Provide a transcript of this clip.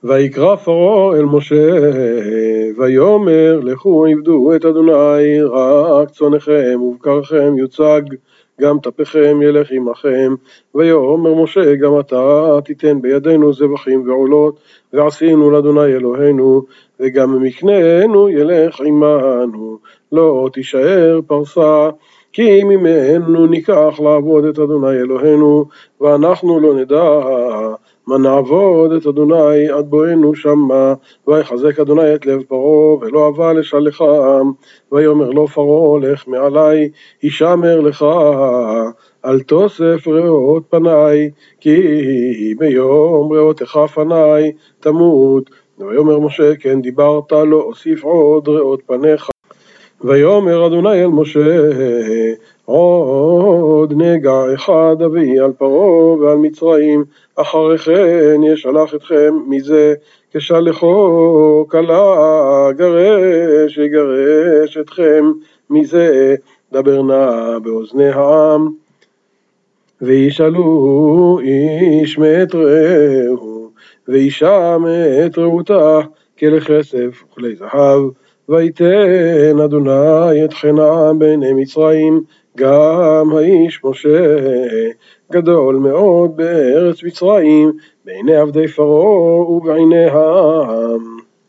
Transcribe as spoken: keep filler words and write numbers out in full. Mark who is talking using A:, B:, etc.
A: ויקרא פרעה אל משה, ויאמר לכו עבדו את אדוני, רק צונכם ובקרכם יוצג, גם טפכם ילך עמכם. ויאמר משה, גם אתה תיתן בידינו זבחים ועולות, ועשינו לאדוני אלוהינו, וגם מקננו ילך עמנו, לא תישאר פרסה, כי ממנו ניקח לעבוד את אדוני אלוהינו, ואנחנו לא נדע מה נעבוד את אדוני עד בואנו שמה. ויחזק אדוני את לב פרעה, ולא אבה לשלחם. ויאמר לו פרעה, לך מעלי, הישמר לך, אל תוסף ראות פניי, כי ביום ראותך פניי תמות. ויאמר משה, כן דיברת, לא אוסיף עוד ראות פניך. ויאמר אדוני אל משה, עוד נגע אחד אביא על פרעה ועל מצרים, אחרי כן ישלח אתכם מזה, כשלחו כלה גרש יגרש אתכם מזה. דבר נא באוזני העם, וישאלו איש מאת רעהו, ואישה מאת רעותה, כלי כסף וכלי זהב. ויתן אדוני את חנה בעיני מצרים, גם האיש משה גדול מאוד בארץ מצרים, בעיני עבדי פרעה ובעיני העם.